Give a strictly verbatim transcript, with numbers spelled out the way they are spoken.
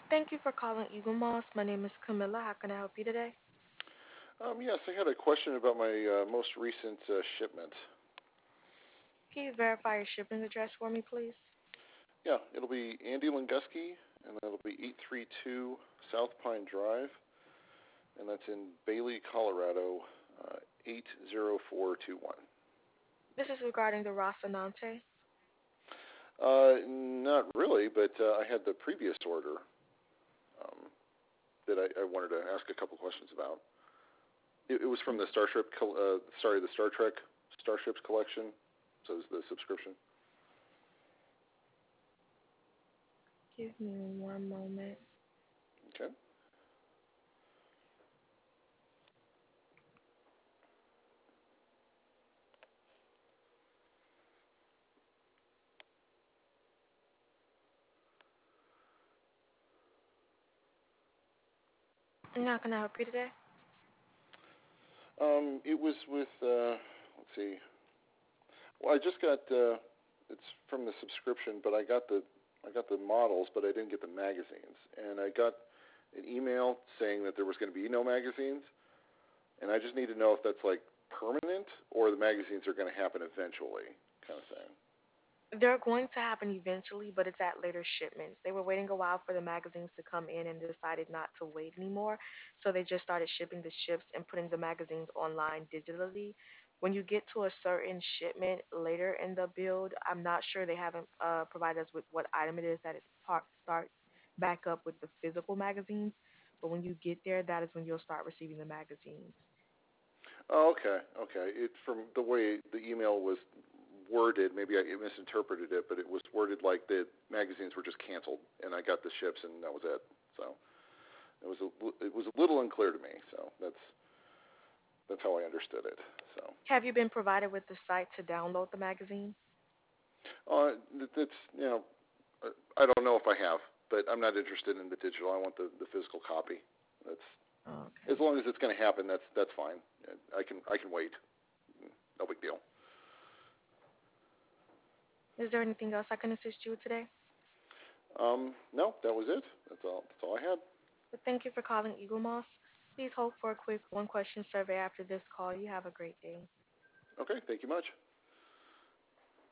Thank you for calling Eagle Moss. My name is Camilla. How can I help you today? Um, yes, I had a question about my uh, most recent uh, shipment. Can you verify your shipping address for me, please? Yeah, it'll be Andy Linguski, and that'll be eight three two South Pine Drive, and that's in Bailey, Colorado, uh, eight zero four two one. This is regarding the Rocinante. Uh, not really, but uh, I had the previous order um, that I, I wanted to ask a couple questions about. It, it was from the Starship, uh, sorry, the Star Trek Starships collection, so it's the subscription. Give me one moment. Okay. And how can I help you today? Um, it was with, uh, let's see, well, I just got uh, it's from the subscription, but I got the I got the models, but I didn't get the magazines. And I got an email saying that there was going to be no magazines, and I just need to know if that's like permanent or the magazines are going to happen eventually, kind of thing. They're going to happen eventually, but it's at later shipments. They were waiting a while for the magazines to come in and decided not to wait anymore, so they just started shipping the ships and putting the magazines online digitally. When you get to a certain shipment later in the build, I'm not sure they haven't uh, provided us with what item it is that it part starts back up with the physical magazines. But when you get there, that is when you'll start receiving the magazines. Oh, okay, okay. It from the way the email was worded, maybe I misinterpreted it, but it was worded like the magazines were just canceled, and I got the ships, and that was it. So it was a, it was a little unclear to me. So that's that's how I understood it. So Have you been provided with the site to download the magazine? uh, that's you know Uh, I don't know if I have, but I'm not interested in the digital. I want the, the physical copy. That's as Okay. long as it's going to happen. That's that's fine. I can I can wait. No big deal. Is there anything else I can assist you with today? Um, no, that was it. That's all. That's all I had. But thank you for calling Eagle Moss. Please hold for a quick one question survey after this call. You have a great day. Okay. Thank you much.